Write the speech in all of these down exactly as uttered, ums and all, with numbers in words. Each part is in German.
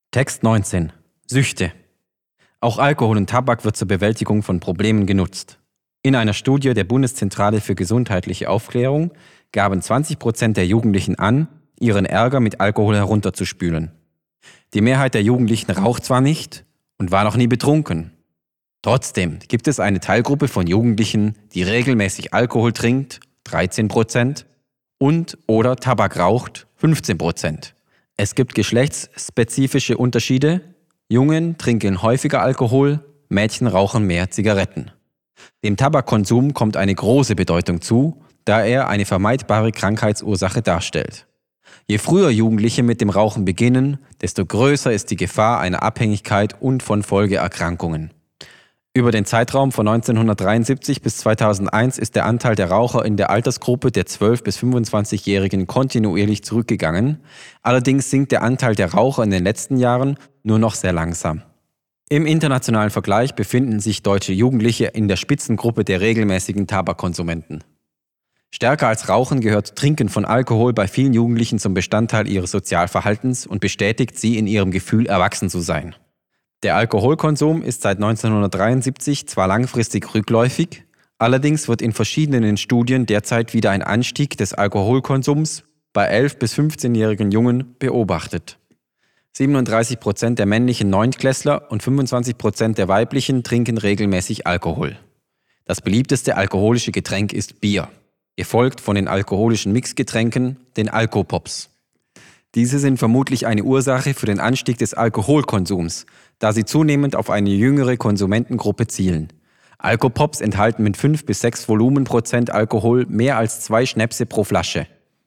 Text neunzehn. Süchte. Auch Alkohol und Tabak wird zur Bewältigung von Problemen genutzt. In einer Studie der Bundeszentrale für gesundheitliche Aufklärung gaben zwanzig Prozent der Jugendlichen an, ihren Ärger mit Alkohol herunterzuspülen. Die Mehrheit der Jugendlichen raucht zwar nicht und war noch nie betrunken. Trotzdem gibt es eine Teilgruppe von Jugendlichen, die regelmäßig Alkohol trinkt, dreizehn Prozent, und oder Tabak raucht, fünfzehn Prozent. Es gibt geschlechtsspezifische Unterschiede. Jungen trinken häufiger Alkohol, Mädchen rauchen mehr Zigaretten. Dem Tabakkonsum kommt eine große Bedeutung zu, da er eine vermeidbare Krankheitsursache darstellt. Je früher Jugendliche mit dem Rauchen beginnen, desto größer ist die Gefahr einer Abhängigkeit und von Folgeerkrankungen. Über den Zeitraum von neunzehnhundertdreiundsiebzig bis zweitausendeins ist der Anteil der Raucher in der Altersgruppe der zwölf- bis fünfundzwanzigjährigen kontinuierlich zurückgegangen. Allerdings sinkt der Anteil der Raucher in den letzten Jahren nur noch sehr langsam. Im internationalen Vergleich befinden sich deutsche Jugendliche in der Spitzengruppe der regelmäßigen Tabakkonsumenten. Stärker als Rauchen gehört Trinken von Alkohol bei vielen Jugendlichen zum Bestandteil ihres Sozialverhaltens und bestätigt sie in ihrem Gefühl, erwachsen zu sein. Der Alkoholkonsum ist seit neunzehnhundertdreiundsiebzig zwar langfristig rückläufig, allerdings wird in verschiedenen Studien derzeit wieder ein Anstieg des Alkoholkonsums bei elf- bis fünfzehnjährigen Jungen beobachtet. siebenunddreißig Prozent der männlichen Neuntklässler und fünfundzwanzig Prozent der weiblichen trinken regelmäßig Alkohol. Das beliebteste alkoholische Getränk ist Bier, gefolgt von den alkoholischen Mixgetränken, den Alkopops. Diese sind vermutlich eine Ursache für den Anstieg des Alkoholkonsums, da sie zunehmend auf eine jüngere Konsumentengruppe zielen. Alkopops enthalten mit fünf bis sechs Volumenprozent Alkohol mehr als zwei Schnäpse pro Flasche.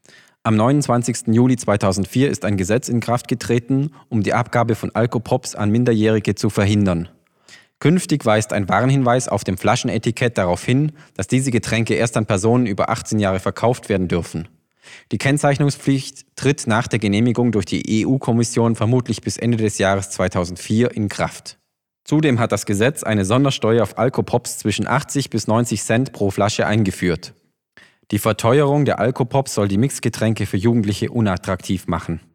Am neunundzwanzigsten Juli zweitausendvier ist ein Gesetz in Kraft getreten, um die Abgabe von Alkopops an Minderjährige zu verhindern. Künftig weist ein Warnhinweis auf dem Flaschenetikett darauf hin, dass diese Getränke erst an Personen über achtzehn Jahre verkauft werden dürfen. Die Kennzeichnungspflicht tritt nach der Genehmigung durch die E U-Kommission vermutlich bis Ende des Jahres zweitausendvier in Kraft. Zudem hat das Gesetz eine Sondersteuer auf Alkopops zwischen achtzig bis neunzig Cent pro Flasche eingeführt. Die Verteuerung der Alkopops soll die Mixgetränke für Jugendliche unattraktiv machen.